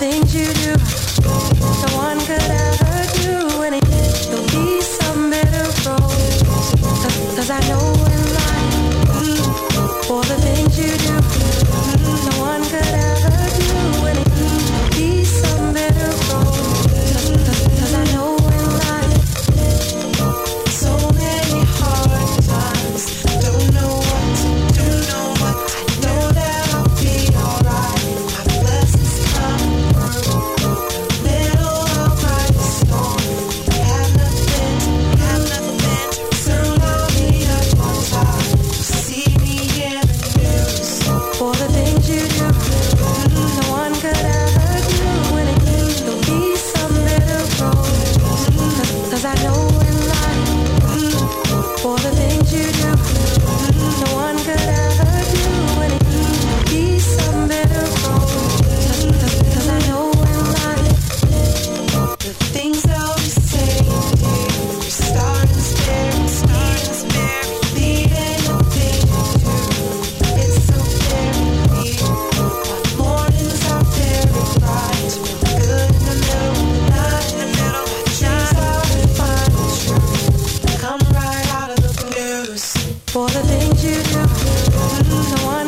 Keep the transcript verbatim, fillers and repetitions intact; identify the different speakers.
Speaker 1: things you do, no one could ever do. And it will be some bitter road, cause, cause I know in life, mm, for the things you do, mm, no one could ever do. And it will be some bitter road, cause, cause, cause I know in life, so many hard times, don't know what to do, know what to do. Know that I'll be alright, my blessings come through, middle of my storm, have nothing, have nothing, soon I'll be up on top, see me in the news, for the things you do, mm, no one could ever do. And it will be some bitter road, mm, cause I know in life, mm, for the things you do, mm, no one could ever do. And it will be some bitter road, cause, cause, cause I know in life, the things I'll be saying, dear, you're starting to spare, starting to spare, leading the things you do, it's so very clear. My mornings are very bright, feel good in the middle, not in the middle, my dreams are fine and true, come right out of the blues, for the things you do, mm, no one